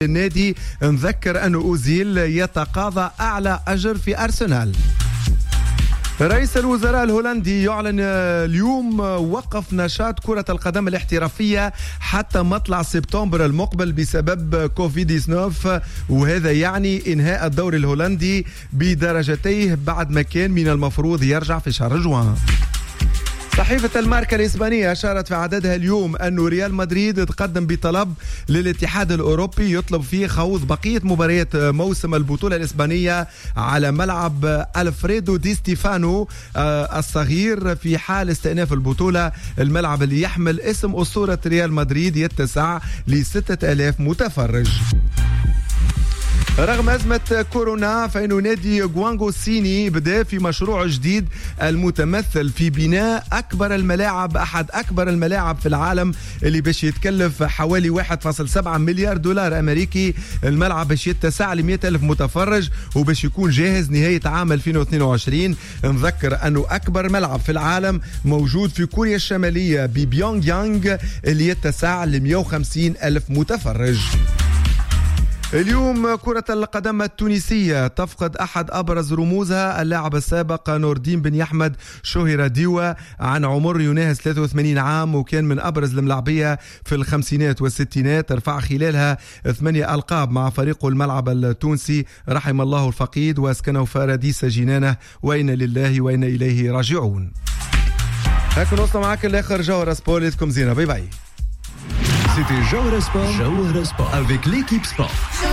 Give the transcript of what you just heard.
النادي. نذكر أن أوزيل يتقاضى أعلى أجر في أرسنال. رئيس الوزراء الهولندي يعلن اليوم وقف نشاط كرة القدم الاحترافية حتى مطلع سبتمبر المقبل بسبب كوفيد-19، وهذا يعني إنهاء الدوري الهولندي بدرجتيه بعد ما كان من المفروض يرجع في شهر جوان. صحيفة الماركة الإسبانية أشارت في عددها اليوم أن ريال مدريد تقدم بطلب للاتحاد الأوروبي يطلب فيه خوض بقية مباريات موسم البطولة الإسبانية على ملعب ألفريدو دي ستيفانو الصغير في حال استئناف البطولة. الملعب اللي يحمل اسم أسطورة ريال مدريد يتسع ل6,000 متفرج. رغم أزمة كورونا فإن نادي غوانغو سيني بدأ في مشروع جديد المتمثل في بناء أحد أكبر الملاعب في العالم اللي باش يتكلف حوالي 1.7 مليار دولار أمريكي. الملعب باش يتسع ل 100,000 متفرج وباش يكون جاهز نهاية عام 2022. نذكر أنه أكبر ملعب في العالم موجود في كوريا الشمالية ببيونغ يانغ اللي يتسع ل 150,000 متفرج. اليوم كرة القدم التونسية تفقد أحد أبرز رموزها، اللاعب السابق نور الدين بن يحمد شهر ديوة عن عمر يناهز 83 عام، وكان من أبرز الملاعبية في الخمسينات والستينات. رفع خلالها 8 ألقاب مع فريقه الملعب التونسي، رحم الله الفقيد واسكنه فراديس جنانه، وإنا لله وإنا إليه راجعون. هكذا وصلنا معك الآخر جوهر سبور. لكم زينة، باي باي. C'était Jawhara Sport avec l'équipe sport.